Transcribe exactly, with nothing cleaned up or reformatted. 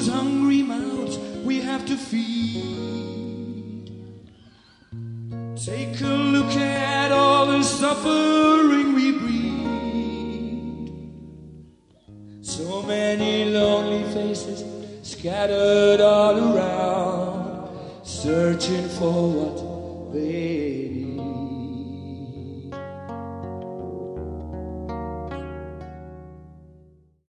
those hungry mouths we have to feed. Take a look at all the suffering we breed. So many lonely faces scattered all around, searching for what they need.